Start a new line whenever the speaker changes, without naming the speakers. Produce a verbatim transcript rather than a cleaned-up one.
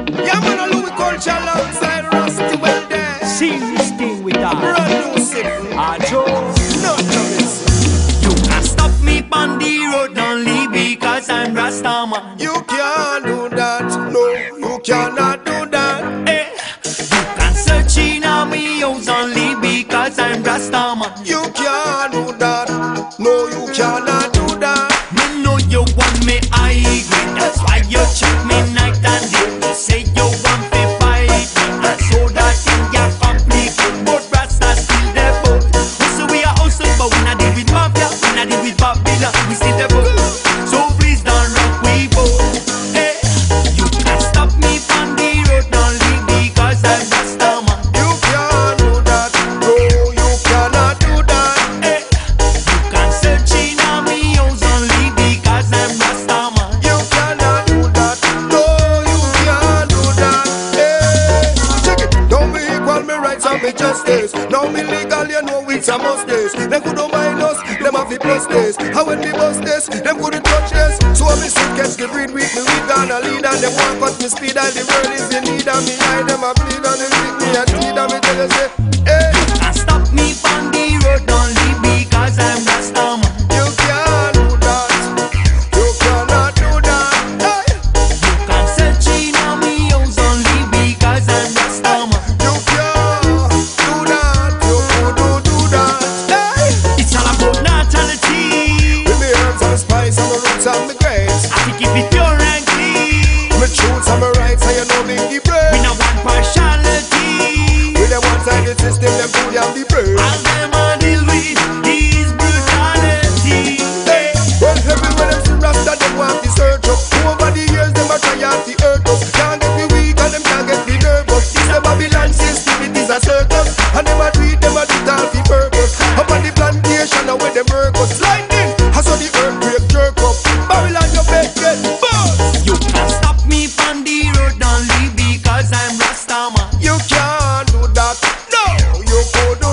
Yeah, man, a Louis culture alongside Rusty well there.
Serious thing with that.
Brand new city.
Ah, Joe.
No promise.
You can't stop me on the road only because I'm Rastaman.
You can't do that. No, you cannot do that.
Eh. You can't search in on me house only because I'm Rastaman.
You can't do that. No, you cannot do that.
Me know you want me high grade, that's why you check me night and day. You say you want me fight me, and so that thing ya complicated. But Rasta still the boat. So we are hustle, but we not deal with mafia, we not deal with Babylon, we still the boat. So please don't rock we boat. Hey, you can't stop me from the road only because I'm Rastaman.
You can't do that. No, you cannot do that.
Hey, you can't search in on me house only because I'm Rastaman.
You cannot do that. No, you can't do that. Hey, check it. Don't be equal, me rights and me justice. Now me legal, you know it's a must this. Them couldn't mind us, them have the plus this. How when me bust this, them couldn't touch this. So me suitcase get rid with me, we gonna lead and them want cut me speed and the world is in need of me. I them a bleed and they pick me and speed and me tell you say, hey,
Can't stop me on the road only because I'm Rastaman.
you can't do that. You cannot do that. Hey,
Can't search in on me house only because I'm Rastaman.
you can't do that. You couldn't do that. Hey,
It's all about nationality.
with me herbs and spice and my roots and my grapes.
I think keep it pure and clean.
My truths and my rights and you know me give
We
bread.
not want partiality.
With them one-sided system, them food and the bread.
All them a deal with is brutality.
Hey, well, everywhere them see Rasta, them want to search up. Over the years, them a try and to hurt us. Can't get me weak and them can't get me nervous. This a Babylon system, it is a circus. And them a do it, them a do it all for purpose. Up on the plantation, now where them work us. Lightning, I saw the earthquake jerk up. Babylon, your bed get bust.
You can't stop me on the road only because I'm Rastaman.
You can't do that. No, you could